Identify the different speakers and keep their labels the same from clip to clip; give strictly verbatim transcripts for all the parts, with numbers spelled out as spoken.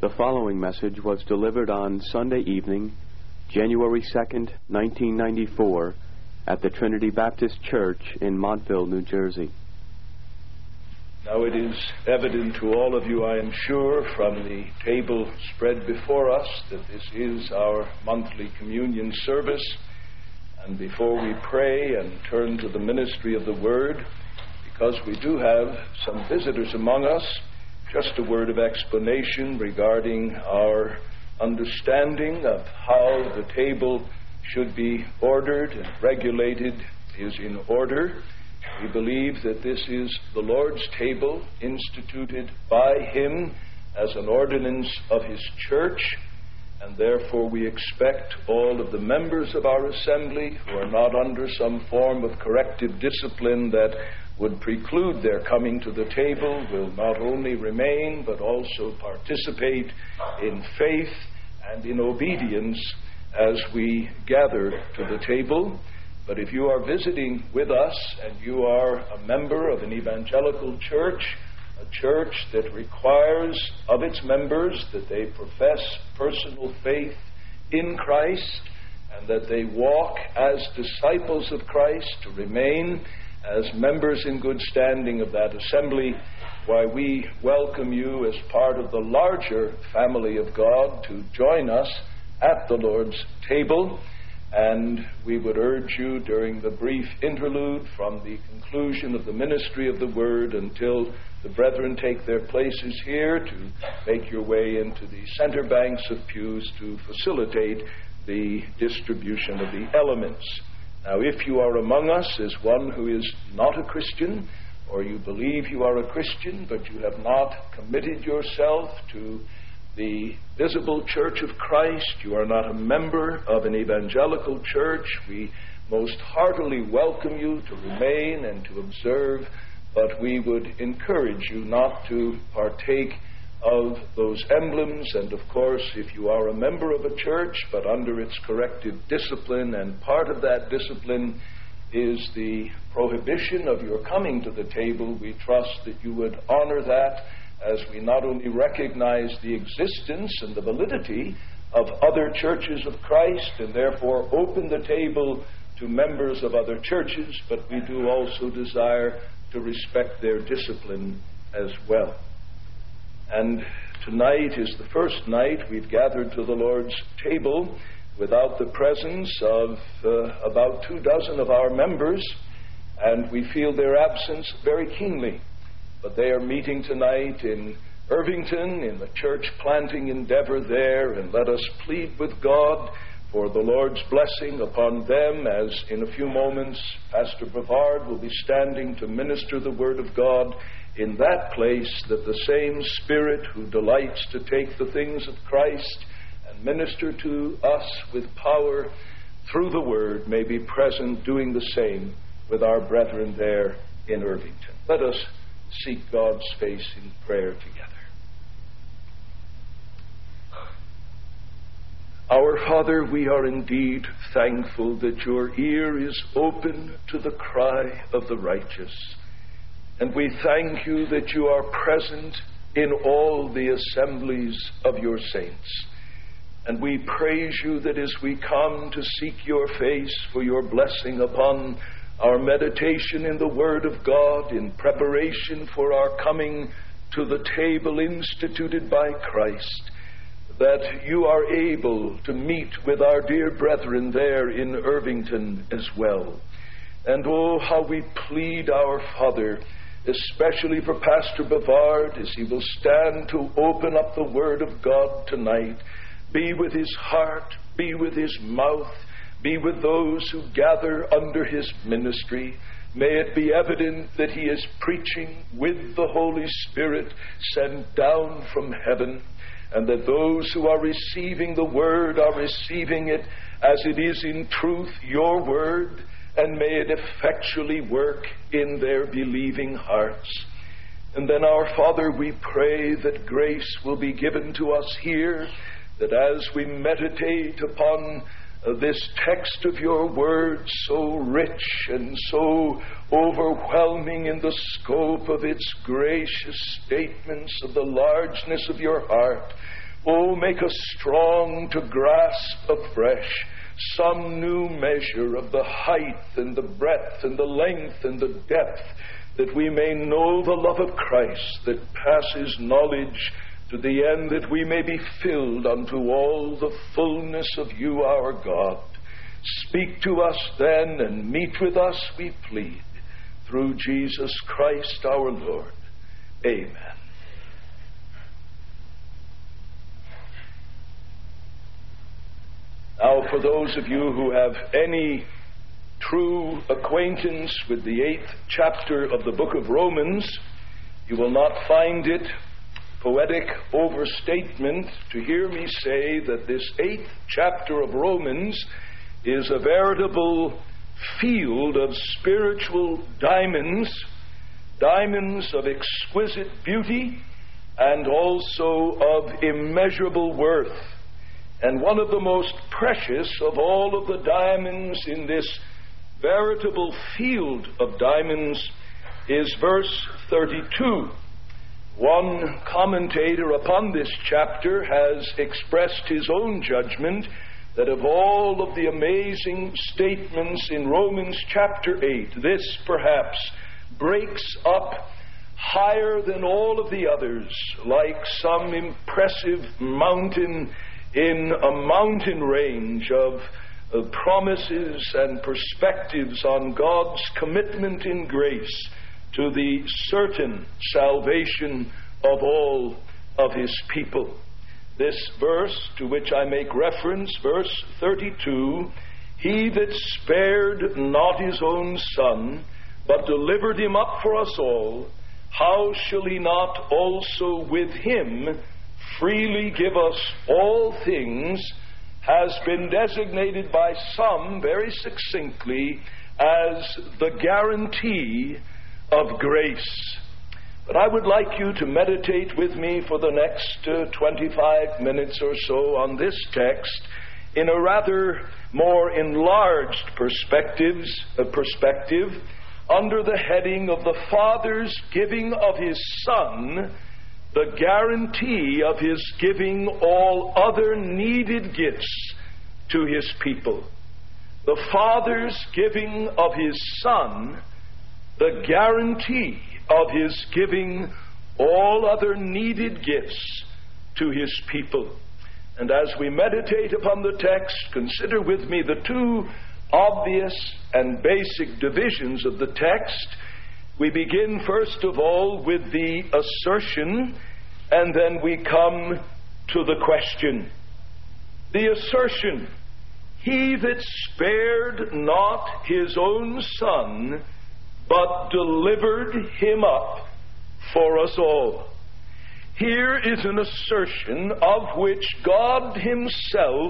Speaker 1: The following message was delivered on Sunday evening, January second, nineteen ninety-four, at the Trinity Baptist Church in Montville, New Jersey.
Speaker 2: Now it is evident to all of you, I am sure, from the table spread before us, that this is our monthly communion service. And before we pray and turn to the ministry of the Word, because we do have some visitors among us, just a word of explanation regarding our understanding of how the table should be ordered and regulated is in order. We believe that this is the Lord's table instituted by Him as an ordinance of His church, and therefore we expect all of the members of our assembly who are not under some form of corrective discipline that would preclude their coming to the table will not only remain but also participate in faith and in obedience as we gather to the table. But if you are visiting with us and you are a member of an evangelical church, a church that requires of its members that they profess personal faith in Christ and that they walk as disciples of Christ, to remain as members in good standing of that assembly, why we welcome you as part of the larger family of God to join us at the Lord's table. And we would urge you during the brief interlude from the conclusion of the ministry of the Word until the brethren take their places here to make your way into the center banks of pews to facilitate the distribution of the elements. Now, if you are among us as one who is not a Christian, or you believe you are a Christian, but you have not committed yourself to the visible church of Christ, you are not a member of an evangelical church, we most heartily welcome you to remain and to observe, but we would encourage you not to partake of those emblems. And of course, if you are a member of a church but under its corrective discipline, and part of that discipline is the prohibition of your coming to the table, we trust that you would honor that, as we not only recognize the existence and the validity of other churches of Christ and therefore open the table to members of other churches, but we do also desire to respect their discipline as well. And tonight is the first night we've gathered to the Lord's table without the presence of uh, about two dozen of our members, and we feel their absence very keenly. But they are meeting tonight in Irvington in the church planting endeavor there, and let us plead with God for the Lord's blessing upon them, as in a few moments Pastor Brevard will be standing to minister the Word of God in that place, that the same Spirit who delights to take the things of Christ and minister to us with power through the Word may be present doing the same with our brethren there in Irvington. Let us seek God's face in prayer together. Our Father, we are indeed thankful that your ear is open to the cry of the righteous. And we thank you that you are present in all the assemblies of your saints. And we praise you that as we come to seek your face for your blessing upon our meditation in the Word of God, in preparation for our coming to the table instituted by Christ, that you are able to meet with our dear brethren there in Irvington as well. And oh, how we plead our Father, especially for Pastor Brevard, as he will stand to open up the Word of God tonight. Be with his heart, be with his mouth, be with those who gather under his ministry. May it be evident that he is preaching with the Holy Spirit sent down from heaven, and that those who are receiving the Word are receiving it as it is in truth your Word, and may it effectually work in their believing hearts. And then, our Father, we pray that grace will be given to us here, that as we meditate upon uh, this text of your Word, so rich and so overwhelming in the scope of its gracious statements of the largeness of your heart, Oh, make us strong to grasp afresh some new measure of the height and the breadth and the length and the depth, that we may know the love of Christ that passes knowledge, to the end that we may be filled unto all the fullness of you, our God. Speak to us then, and meet with us, we plead, through Jesus Christ our Lord. Amen. Now, for those of you who have any true acquaintance with the eighth chapter of the book of Romans, you will not find it poetic overstatement to hear me say that this eighth chapter of Romans is a veritable field of spiritual diamonds, diamonds of exquisite beauty and also of immeasurable worth. And one of the most precious of all of the diamonds in this veritable field of diamonds is verse thirty-two. One commentator upon this chapter has expressed his own judgment that of all of the amazing statements in Romans chapter eight, this perhaps breaks up higher than all of the others, like some impressive mountain in a mountain range of, of promises and perspectives on God's commitment in grace to the certain salvation of all of his people. This verse, to which I make reference, verse thirty-two, he that spared not his own son, but delivered him up for us all, how shall he not also with him freely give us all things, has been designated by some very succinctly as the guarantee of grace. But I would like you to meditate with me for the next uh, twenty-five minutes or so on this text in a rather more enlarged perspectives, uh, perspective under the heading of the Father's giving of his Son, the guarantee of his giving all other needed gifts to his people. The Father's giving of his Son, the guarantee of his giving all other needed gifts to his people. And as we meditate upon the text, consider with me the two obvious and basic divisions of the text. We begin, first of all, with the assertion, and then we come to the question. The assertion, he that spared not his own Son, but delivered him up for us all. Here is an assertion of which God himself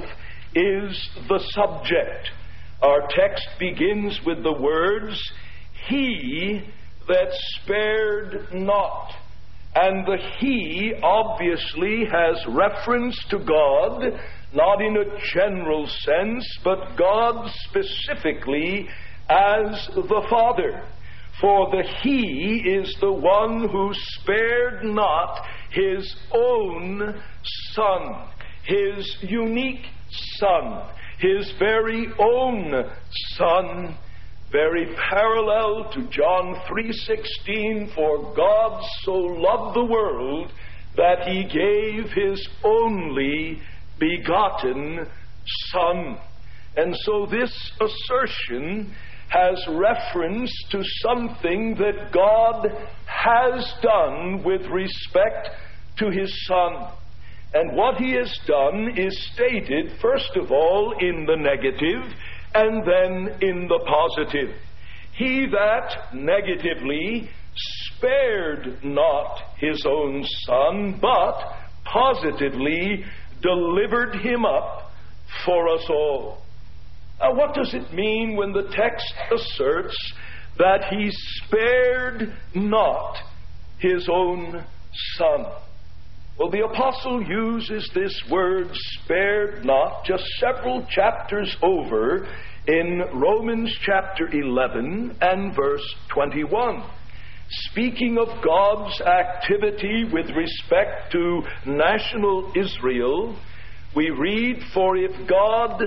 Speaker 2: is the subject. Our text begins with the words, he that spared not. And the he obviously has reference to God, not in a general sense, but God specifically as the Father. For the he is the one who spared not his own Son, his unique Son, his very own Son, very parallel to John three sixteen, for God so loved the world that he gave his only begotten Son. And so this assertion has reference to something that God has done with respect to his Son. And what he has done is stated, first of all, in the negative, and then in the positive. He that negatively spared not his own Son, but positively delivered him up for us all. Now, what does it mean when the text asserts that he spared not his own Son? Well, the apostle uses this word spared not just several chapters over in Romans chapter eleven and verse twenty-one. speaking of God's activity with respect to national Israel, we read, "For if God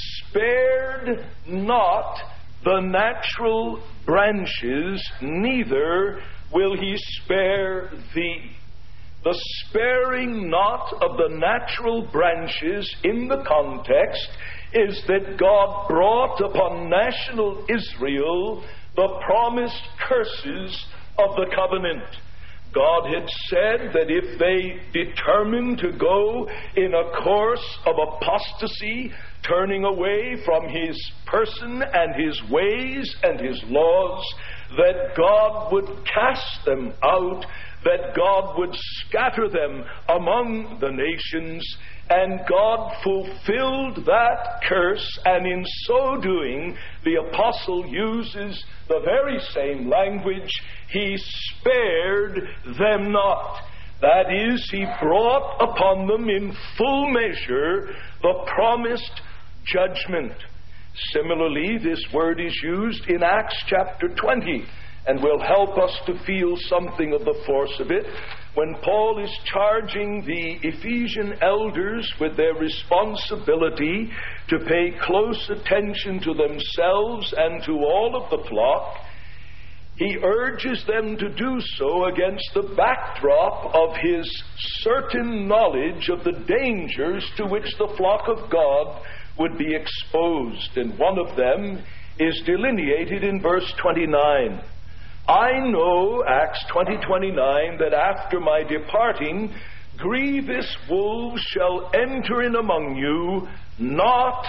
Speaker 2: spared not the natural branches, neither will he spare thee." The sparing not of the natural branches in the context is that God brought upon national Israel the promised curses of the covenant. God had said that if they determined to go in a course of apostasy, turning away from his person and his ways and his laws, that God would cast them out, that God would scatter them among the nations, and God fulfilled that curse, and in so doing, the apostle uses the very same language. He spared them not. That is, he brought upon them in full measure the promised judgment. Similarly, this word is used in Acts chapter twenty, and will help us to feel something of the force of it when Paul is charging the Ephesian elders with their responsibility to pay close attention to themselves and to all of the flock. He urges them to do so against the backdrop of his certain knowledge of the dangers to which the flock of God would be exposed. And one of them is delineated in verse twenty-nine. "I know," Acts twenty twenty-nine, "that after my departing, grievous wolves shall enter in among you, not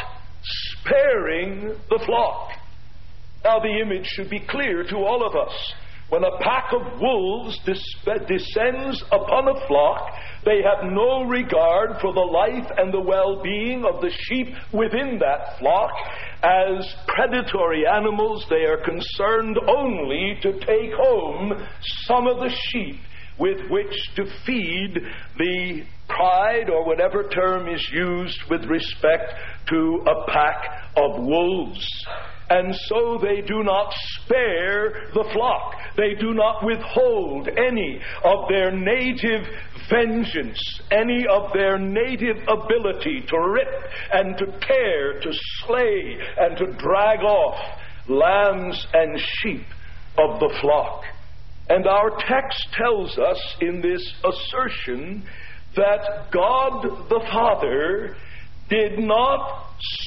Speaker 2: sparing the flock." Now the image should be clear to all of us. When a pack of wolves dis- descends upon a flock, they have no regard for the life and the well-being of the sheep within that flock. As predatory animals, they are concerned only to take home some of the sheep with which to feed the pride, or whatever term is used with respect to a pack of wolves. And so they do not spare the flock. They do not withhold any of their native vengeance, any of their native ability to rip and to tear, to slay and to drag off lambs and sheep of the flock. And our text tells us in this assertion that God the Father did not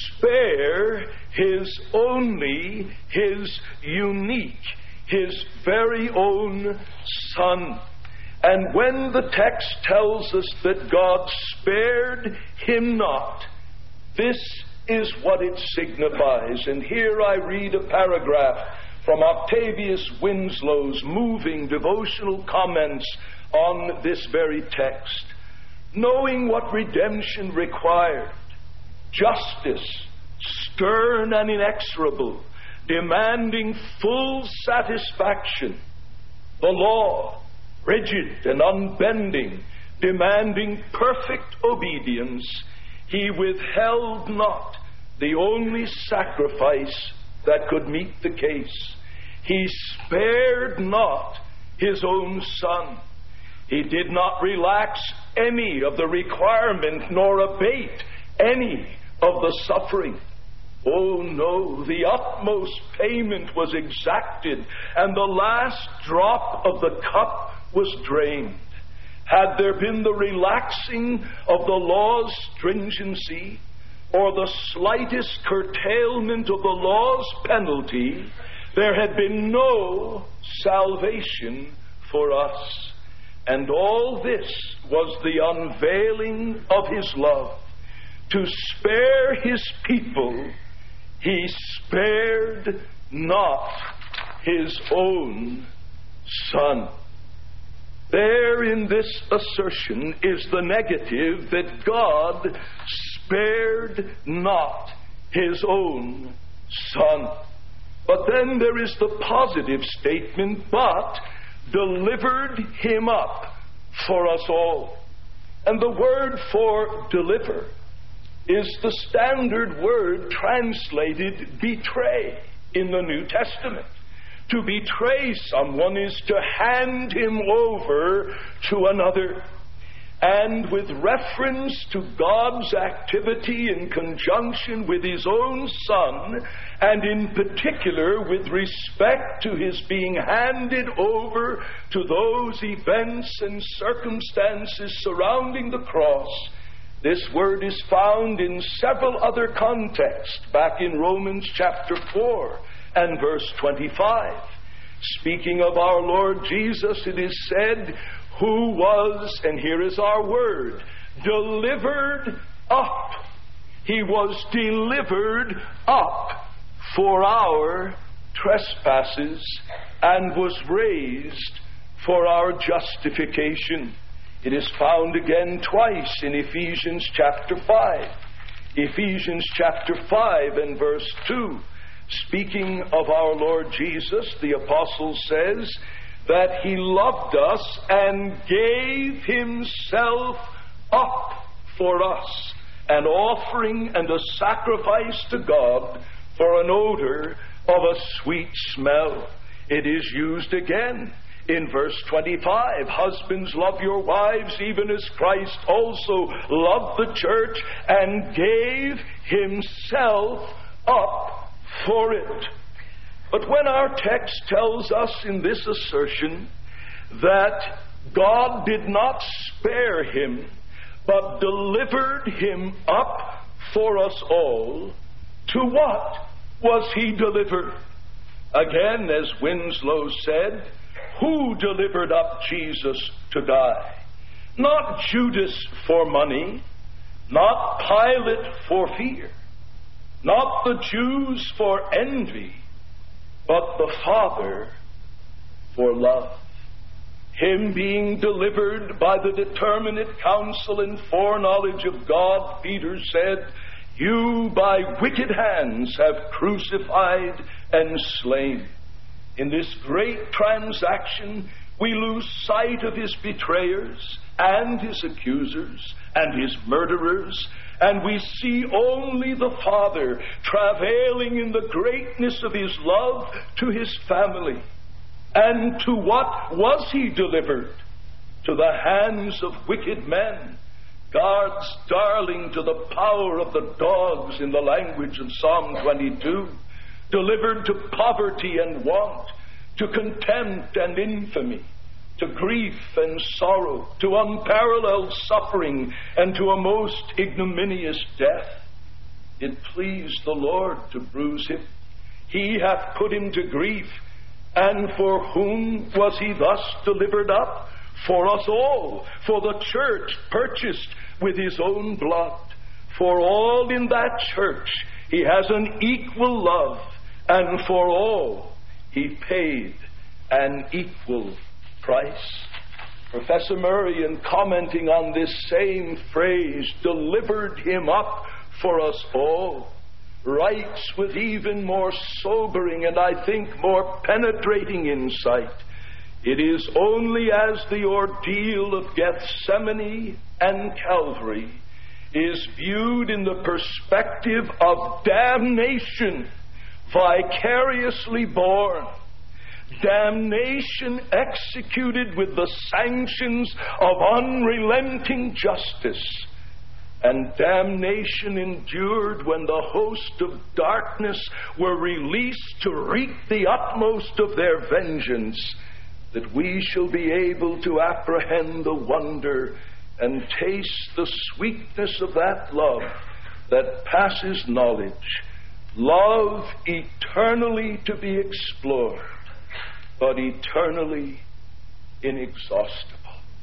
Speaker 2: spare his only, his unique, his very own Son. And when the text tells us that God spared him not, this is what it signifies. And here I read a paragraph from Octavius Winslow's moving devotional comments on this very text. "Knowing what redemption required, justice, stern and inexorable, demanding full satisfaction, the law, rigid and unbending, demanding perfect obedience, he withheld not the only sacrifice that could meet the case. He spared not his own Son. He did not relax any of the requirement nor abate any of the suffering. Oh no, the utmost payment was exacted, and the last drop of the cup was drained. Had there been the relaxing of the law's stringency, or the slightest curtailment of the law's penalty, there had been no salvation for us. And all this was the unveiling of his love. To spare his people, he spared not his own Son. There in this assertion is the negative, that God spared not his own Son. But then there is the positive statement, but delivered him up for us all. And the word for deliver is the standard word translated betray in the New Testament. To betray someone is to hand him over to another. And with reference to God's activity in conjunction with his own Son, and in particular with respect to his being handed over to those events and circumstances surrounding the cross, this word is found in several other contexts, back in Romans chapter four and verse twenty-five. Speaking of our Lord Jesus, it is said, who was, and here is our word, delivered up. He was delivered up for our trespasses and was raised for our justification. It is found again twice in Ephesians chapter five. Ephesians chapter five and verse two. Speaking of our Lord Jesus, the apostle says that he loved us and gave himself up for us, an offering and a sacrifice to God for an odor of a sweet smell. It is used again in verse twenty-five. Husbands, love your wives, even as Christ also loved the church and gave himself up for it. But when our text tells us in this assertion that God did not spare him, but delivered him up for us all, to what was he delivered? Again, as Winslow said, who delivered up Jesus to die? Not Judas for money, not Pilate for fear, not the Jews for envy, but the Father for love. Him being delivered by the determinate counsel and foreknowledge of God, Peter said, you by wicked hands have crucified and slain. In this great transaction, we lose sight of his betrayers and his accusers and his murderers, and we see only the Father travailing in the greatness of his love to his family. And to what was he delivered? To the hands of wicked men, God's darling, to the power of the dogs, in the language of Psalm twenty-two, delivered to poverty and want, to contempt and infamy, to grief and sorrow, to unparalleled suffering, and to a most ignominious death. It pleased the Lord to bruise him. He hath put him to grief. And for whom was he thus delivered up? For us all, for the church purchased with his own blood. For all in that church he has an equal love, and for all he paid an equal price. Professor Murray, in commenting on this same phrase, delivered him up for us all, writes with even more sobering and I think more penetrating insight. It is only as the ordeal of Gethsemane and Calvary is viewed in the perspective of damnation vicariously borne, damnation executed with the sanctions of unrelenting justice, and damnation endured when the host of darkness were released to wreak the utmost of their vengeance, that we shall be able to apprehend the wonder and taste the sweetness of that love that passes knowledge, love eternally to be explored, but eternally inexhaustible.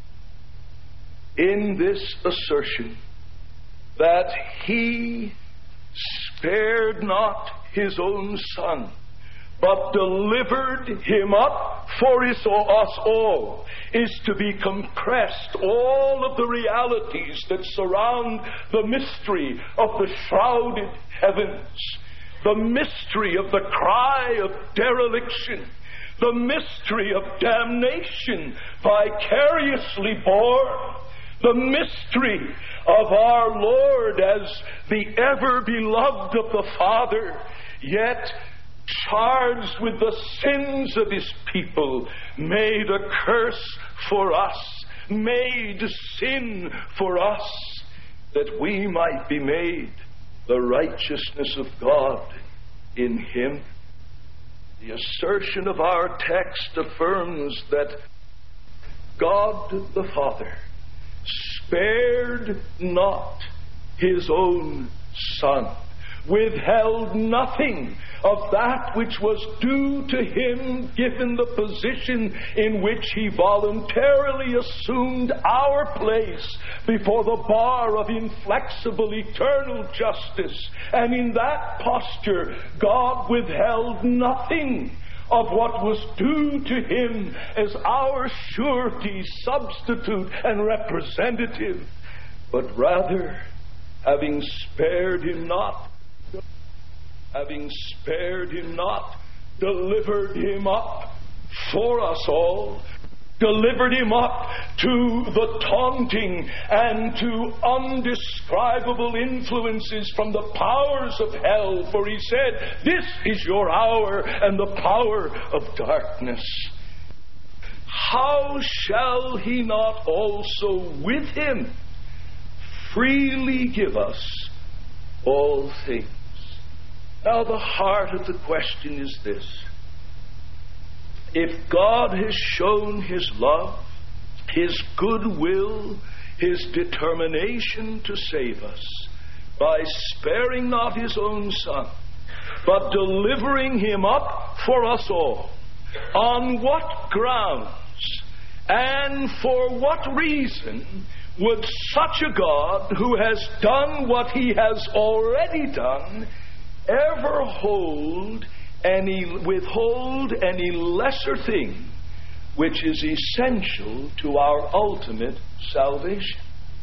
Speaker 2: In this assertion that he spared not his own Son, but delivered him up for his, us all, is to be compressed all of the realities that surround the mystery of the shrouded heavens, the mystery of the cry of dereliction, the mystery of damnation vicariously borne, the mystery of our Lord as the ever-beloved of the Father, yet charged with the sins of his people, made a curse for us, made sin for us, that we might be made the righteousness of God in him. The assertion of our text affirms that God the Father spared not his own Son, withheld nothing of that which was due to him, given the position in which he voluntarily assumed our place before the bar of inflexible eternal justice. And in that posture, God withheld nothing of what was due to him as our surety, substitute, and representative, but rather, having spared him not, having spared him not, delivered him up for us all, delivered him up to the taunting and to undescribable influences from the powers of hell. For he said, this is your hour and the power of darkness. How shall he not also with him freely give us all things? Now the heart of the question is this. If God has shown his love, his goodwill, his determination to save us by sparing not his own Son, but delivering him up for us all, on what grounds and for what reason would such a God, who has done what he has already done, ever hold any withhold any lesser thing which is essential to our ultimate salvation?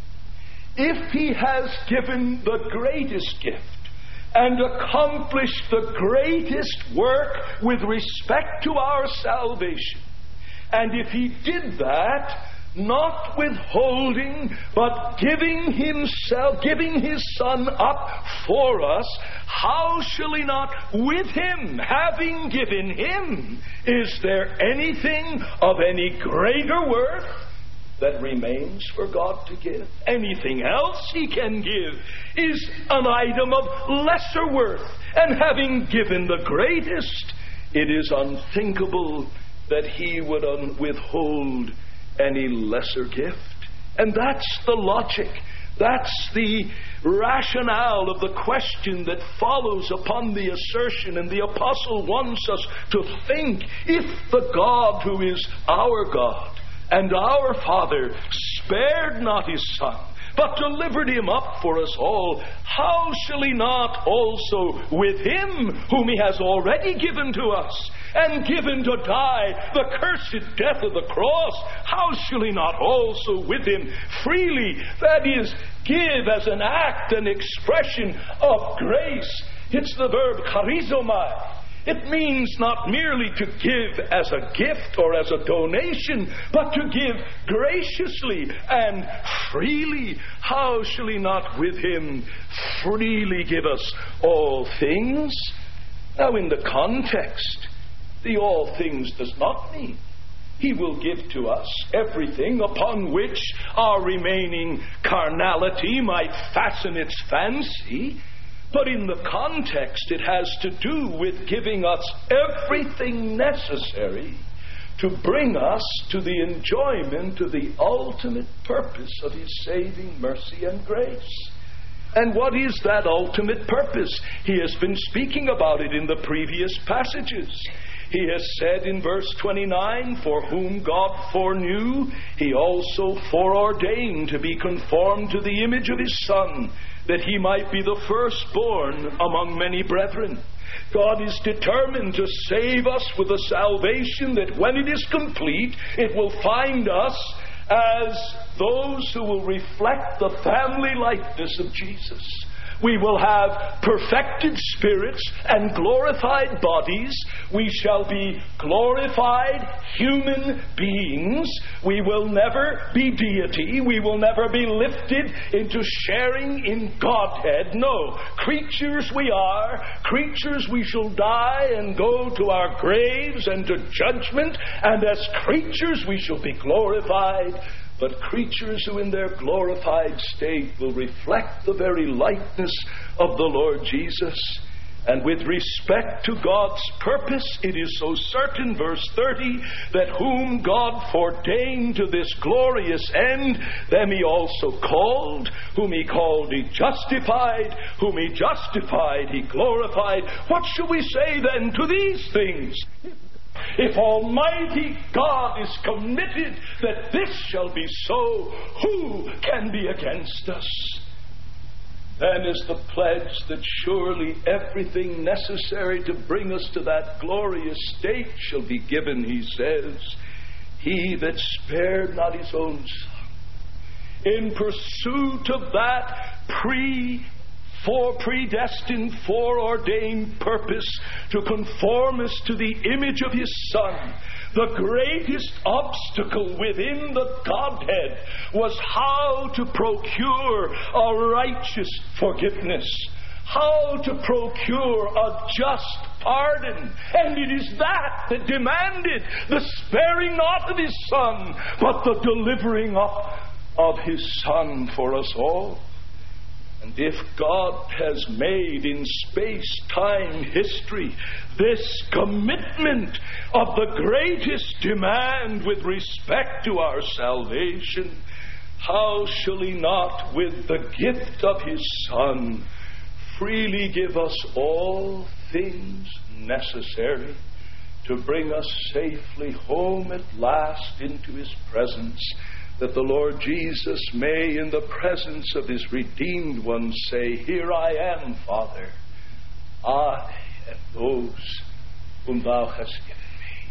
Speaker 2: If he has given the greatest gift and accomplished the greatest work with respect to our salvation, and if he did that, not withholding, but giving himself, giving his Son up for us, how shall he not with him, having given him, is there anything of any greater worth that remains for God to give? Anything else he can give is an item of lesser worth, and having given the greatest, it is unthinkable that he would un- withhold any lesser gift. And that's the logic, that's the rationale of the question that follows upon the assertion. And the apostle wants us to think, if the God who is our God and our Father spared not his Son, but delivered him up for us all, how shall he not also with him, whom he has already given to us, and given to die the cursed death of the cross, how shall he not also with him freely, that is, give as an act, an expression of grace? It's the verb charizomai. It means not merely to give as a gift or as a donation, but to give graciously and freely. How shall he not with him freely give us all things? Now, in the context, the all things does not mean he will give to us everything upon which our remaining carnality might fasten its fancy. But in the context, it has to do with giving us everything necessary to bring us to the enjoyment of the ultimate purpose of his saving mercy and grace. And what is that ultimate purpose? He has been speaking about it in the previous passages. He has said in verse twenty-nine, for whom God foreknew, he also foreordained to be conformed to the image of his Son, that he might be the firstborn among many brethren. God is determined to save us with a salvation that when it is complete, it will find us as those who will reflect the family likeness of Jesus. We will have perfected spirits and glorified bodies. We shall be glorified human beings. We will never be deity. We will never be lifted into sharing in Godhead. No, creatures we are, creatures we shall die and go to our graves and to judgment, and as creatures we shall be glorified. But creatures who in their glorified state will reflect the very likeness of the Lord Jesus. And with respect to God's purpose, it is so certain, verse thirty, that whom God foreordained to this glorious end, them he also called. Whom he called, he justified. Whom he justified, he glorified. What shall we say then to these things? If Almighty God is committed that this shall be so, who can be against us? Then is the pledge that surely everything necessary to bring us to that glorious state shall be given, he says. He that spared not his own Son, in pursuit of that pre For predestined, foreordained purpose to conform us to the image of his Son. The greatest obstacle within the Godhead was how to procure a righteous forgiveness, how to procure a just pardon. And it is that that demanded the sparing not of his Son, but the delivering up of his Son for us all. And if God has made in space-time history this commitment of the greatest demand with respect to our salvation, how shall he not, with the gift of his Son, freely give us all things necessary to bring us safely home at last into his presence, that the Lord Jesus may, in the presence of his redeemed ones, say, "Here I am, Father, I and those whom thou hast given me."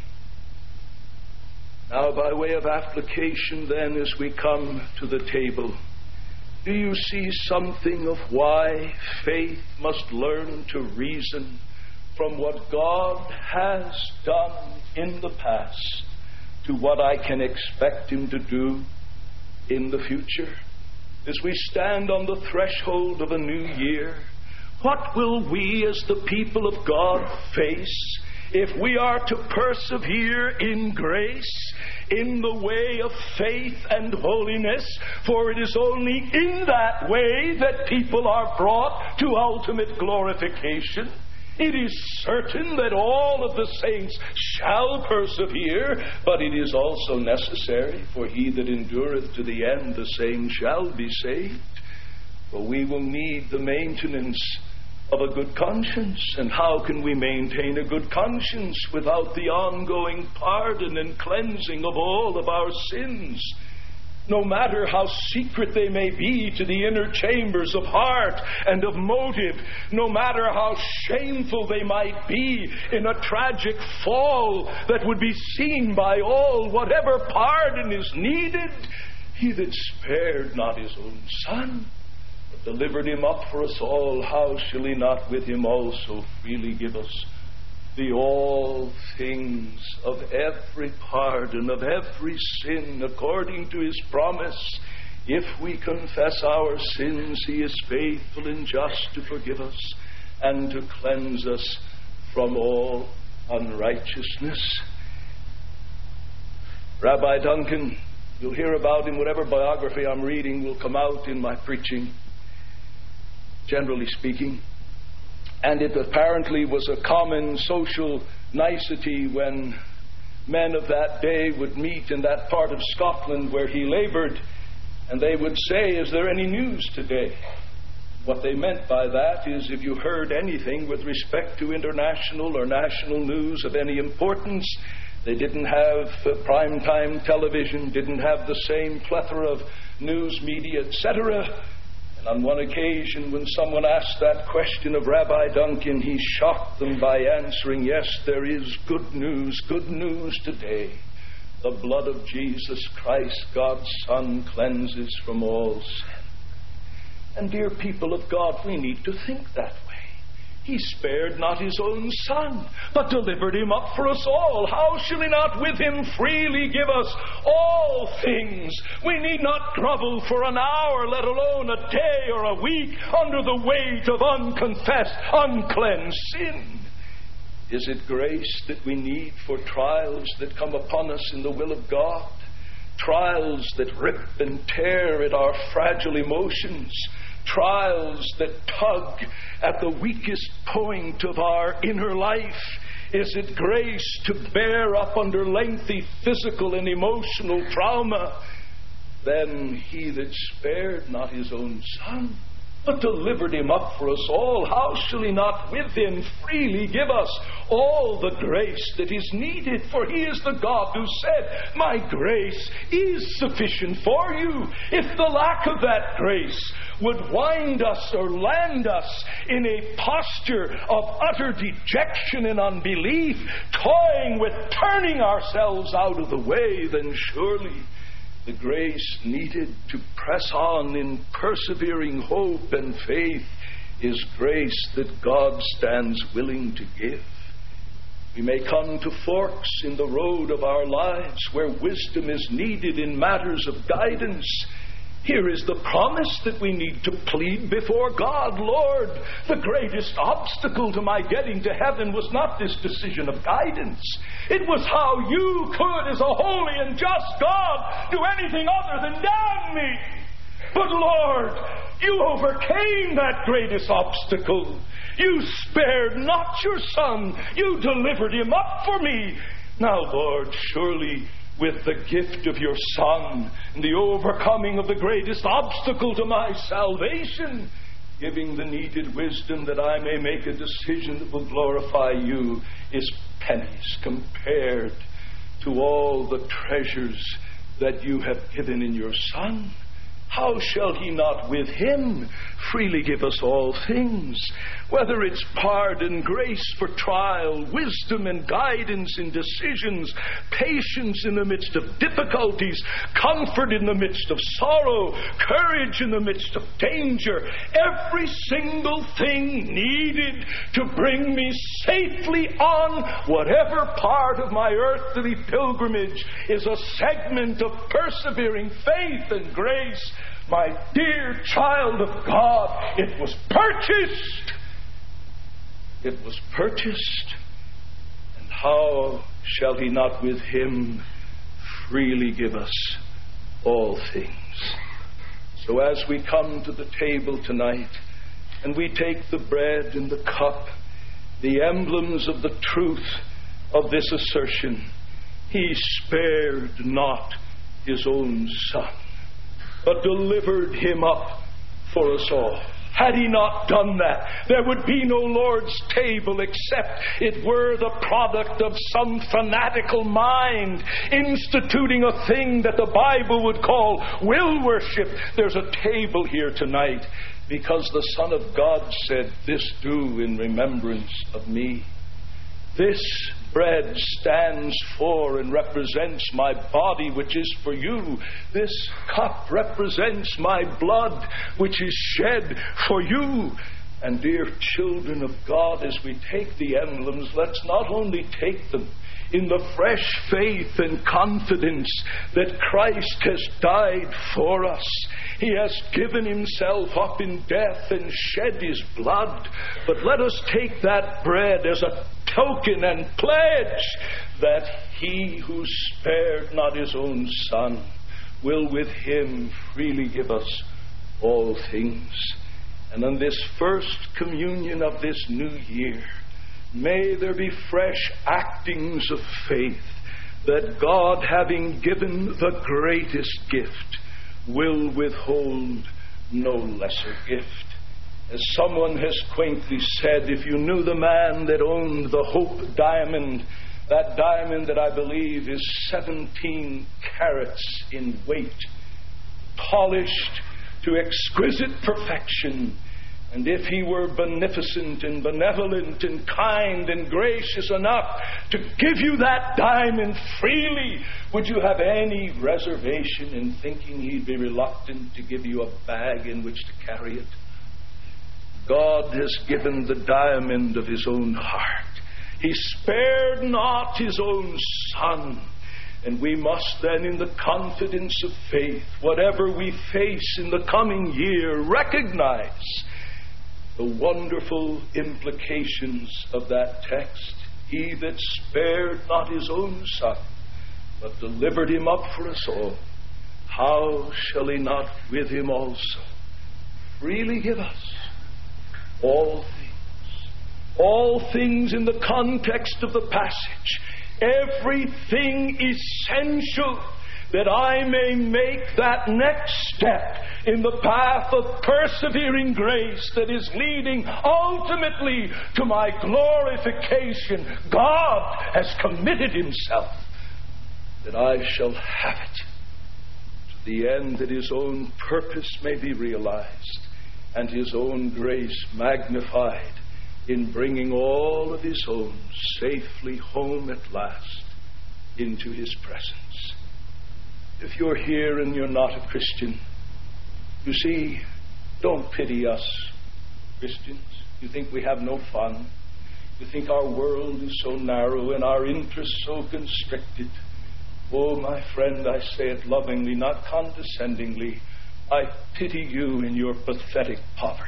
Speaker 2: Now, by way of application, then, as we come to the table, do you see something of why faith must learn to reason from what God has done in the past to what I can expect him to do in the future? As we stand on the threshold of a new year, what will we as the people of God face if we are to persevere in grace, in the way of faith and holiness? For it is only in that way that people are brought to ultimate glorification. It is certain that all of the saints shall persevere, but it is also necessary for he that endureth to the end, the same shall be saved. For we will need the maintenance of a good conscience. And how can we maintain a good conscience without the ongoing pardon and cleansing of all of our sins? No matter how secret they may be to the inner chambers of heart and of motive, no matter how shameful they might be in a tragic fall that would be seen by all, whatever pardon is needed, he that spared not his own Son, but delivered him up for us all, how shall he not with him also freely give us the all things of every pardon, of every sin, according to his promise? If we confess our sins, he is faithful and just to forgive us and to cleanse us from all unrighteousness. Rabbi Duncan, you'll hear about him. Whatever biography I'm reading will come out in my preaching, generally speaking. And it apparently was a common social nicety when men of that day would meet in that part of Scotland where he labored, and they would say, "Is there any news today?" What they meant by that is, if you heard anything with respect to international or national news of any importance, they didn't have uh, prime-time television, didn't have the same plethora of news media, et cetera. On one occasion, when someone asked that question of Rabbi Duncan, he shocked them by answering, "Yes, there is good news, good news today. The blood of Jesus Christ, God's Son, cleanses from all sin." And dear people of God, we need to think that way. He spared not his own Son, but delivered him up for us all. How shall he not with him freely give us all things? We need not grovel for an hour, let alone a day or a week, under the weight of unconfessed, uncleansed sin. Is it grace that we need for trials that come upon us in the will of God? Trials that rip and tear at our fragile emotions. Trials that tug at the weakest point of our inner life. Is it grace to bear up under lengthy physical and emotional trauma? Then he that spared not his own Son, but delivered him up for us all, how shall he not with him freely give us all the grace that is needed? For he is the God who said, my grace is sufficient for you. If the lack of that grace would wind us or land us in a posture of utter dejection and unbelief, toying with turning ourselves out of the way, then surely the grace needed to press on in persevering hope and faith is grace that God stands willing to give. We may come to forks in the road of our lives where wisdom is needed in matters of guidance. Here is the promise that we need to plead before God. Lord, the greatest obstacle to my getting to heaven was not this decision of guidance. It was how you could, as a holy and just God, do anything other than damn me. But Lord, you overcame that greatest obstacle. You spared not your Son. You delivered him up for me. Now, Lord, surely with the gift of your Son and the overcoming of the greatest obstacle to my salvation, giving the needed wisdom that I may make a decision that will glorify you, is pennies compared to all the treasures that you have given in your Son. How shall he not with him freely give us all things? Whether it's pardon, grace for trial, wisdom and guidance in decisions, patience in the midst of difficulties, comfort in the midst of sorrow, courage in the midst of danger, every single thing needed to bring me safely on whatever part of my earthly pilgrimage is a segment of persevering faith and grace. My dear child of God, it was purchased. It was purchased. And how shall he not with him freely give us all things? So as we come to the table tonight and we take the bread and the cup, the emblems of the truth of this assertion, he spared not his own Son, but delivered him up for us all. Had he not done that, there would be no Lord's table except it were the product of some fanatical mind instituting a thing that the Bible would call will worship. There's a table here tonight because the Son of God said, "This do in remembrance of me." This bread stands for and represents my body, which is for you. This cup represents my blood, which is shed for you. And dear children of God, as we take the emblems, let's not only take them in the fresh faith and confidence that Christ has died for us. He has given himself up in death and shed his blood. But let us take that bread as a token and pledge that he who spared not his own Son will with him freely give us all things. And on this first communion of this new year, may there be fresh actings of faith that God, having given the greatest gift, will withhold no lesser gift. As someone has quaintly said, if you knew the man that owned the Hope diamond, that diamond that I believe is seventeen carats in weight, polished to exquisite perfection, And if he were beneficent and benevolent and kind and gracious enough to give you that diamond freely, would you have any reservation in thinking he'd be reluctant to give you a bag in which to carry it? God has given the diamond of his own heart. He spared not his own Son. And we must then, in the confidence of faith, whatever we face in the coming year, recognize the wonderful implications of that text. He that spared not his own Son, but delivered him up for us all, how shall he not with him also freely give us all things? All things in the context of the passage. Everything essential that I may make that next step in the path of persevering grace that is leading ultimately to my glorification. God has committed himself that I shall have it, to the end that his own purpose may be realized and his own grace magnified in bringing all of his own safely home at last into his presence. If you're here and you're not a Christian, you see, don't pity us, Christians. You think we have no fun. You think our world is so narrow and our interests so constricted. Oh, my friend, I say it lovingly, not condescendingly. I pity you in your pathetic poverty.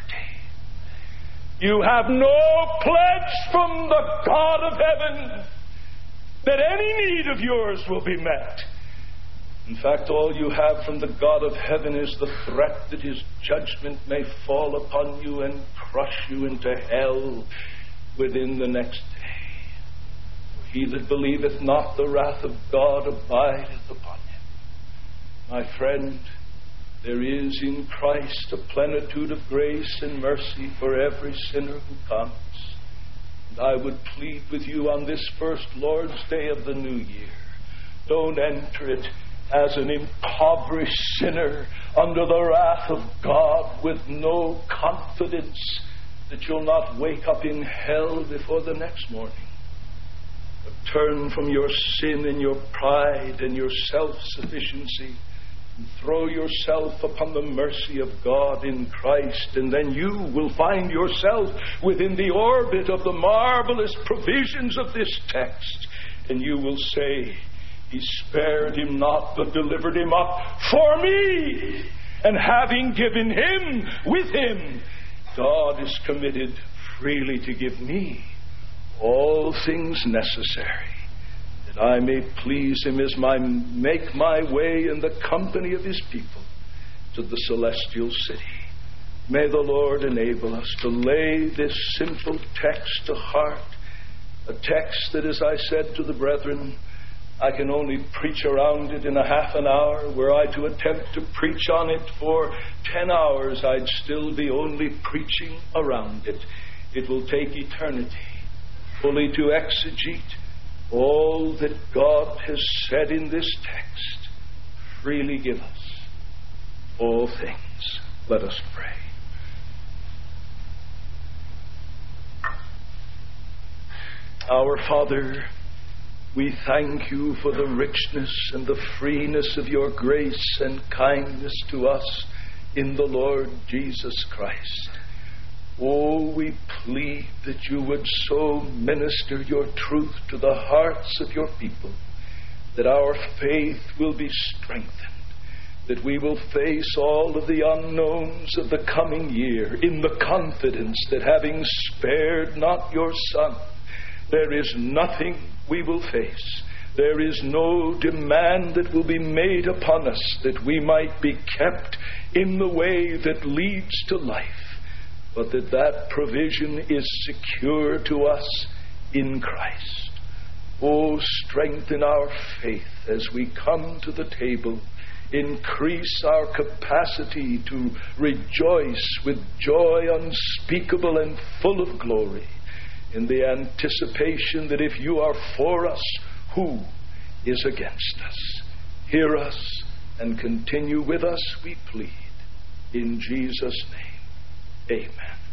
Speaker 2: You have no pledge from the God of heaven that any need of yours will be met. In fact, all you have from the God of heaven is the threat that his judgment may fall upon you and crush you into hell within the next day. For he that believeth not, the wrath of God abideth upon him. My friend, there is in Christ a plenitude of grace and mercy for every sinner who comes. And I would plead with you on this first Lord's Day of the new year, don't enter it as an impoverished sinner under the wrath of God with no confidence that you'll not wake up in hell before the next morning. But turn from your sin and your pride and your self-sufficiency and throw yourself upon the mercy of God in Christ, and then you will find yourself within the orbit of the marvelous provisions of this text, and you will say, he spared him not, but delivered him up for me. And having given him with him, God is committed freely to give me all things necessary, that I may please him as I make my way in the company of his people to the celestial city. May the Lord enable us to lay this simple text to heart, a text that, as I said to the brethren, I can only preach around it in a half an hour. Were I to attempt to preach on it for ten hours, I'd still be only preaching around it. It will take eternity fully to exegete all that God has said in this text. Freely give us all things. Let us pray. Our Father, we thank you for the richness and the freeness of your grace and kindness to us in the Lord Jesus Christ. Oh, we plead that you would so minister your truth to the hearts of your people that our faith will be strengthened, that we will face all of the unknowns of the coming year in the confidence that having spared not your Son, there is nothing we will face. There is no demand that will be made upon us that we might be kept in the way that leads to life, but that that provision is secure to us in Christ. Oh, strengthen our faith as we come to the table. Increase our capacity to rejoice with joy unspeakable and full of glory, in the anticipation that if you are for us, who is against us? Hear us and continue with us, we plead. In Jesus' name, amen.